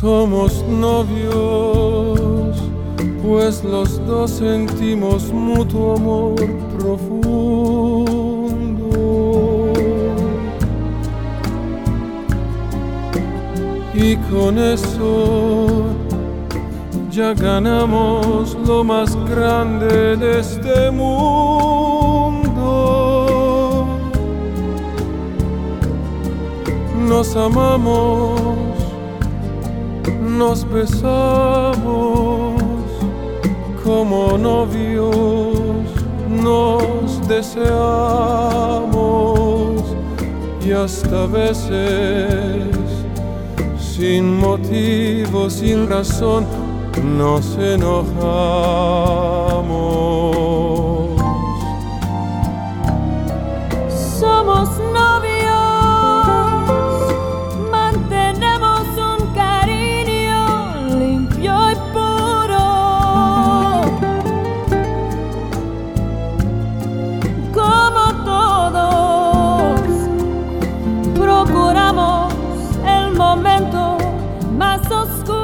Somos novios, pues los dos sentimos mutuo amor profundo. Y con eso ya ganamos lo más grande de este mundo. Nos amamos, nos besamos como novios, nos deseamos y hasta veces sin motivo, sin razón, nos enojamos. Somos novios, mantenemos un cariño limpio y puro. Como todos, procuramos el momento más oscuro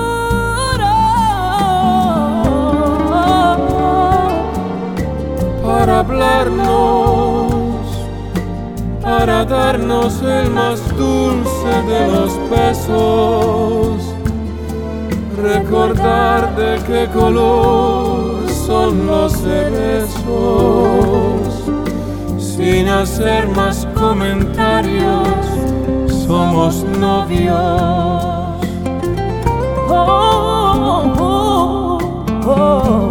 para hablarnos, para darnos el más dulce de los besos, recordar de qué color son los cerezos, sin hacer más comentarios, somos novios. Oh, oh, oh, oh.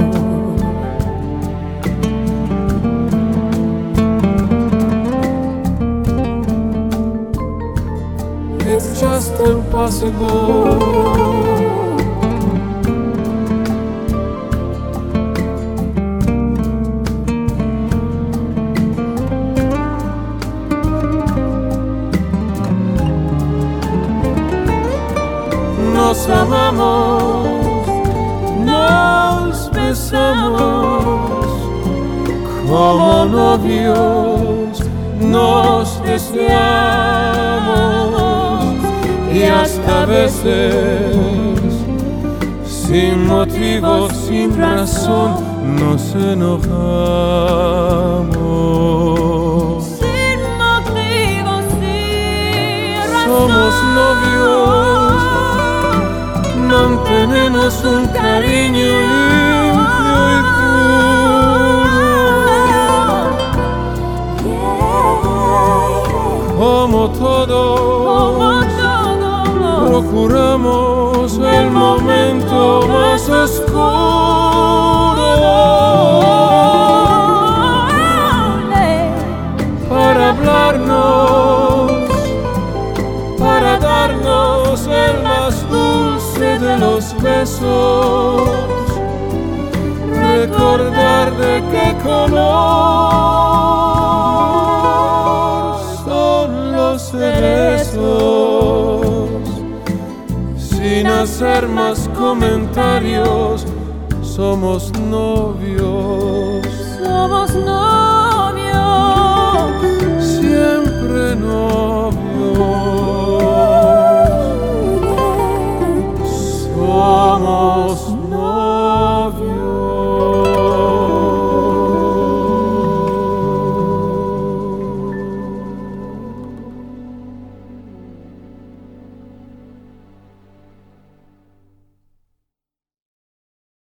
It's just impossible. Nos amamos, nos besamos como novios, nos deseamos y hasta veces sin motivo, sin razón nos enojamos. Sin motivo, sin razón. Somos novios, mantenemos un cariño limpio y puro. Como todos, procuramos el momento más oscuro para hablarnos, para darnos el más dulce de los besos, recordar de qué color son los cerezos, sin hacer más comentarios, somos novios. Somos novios, siempre novios. Somos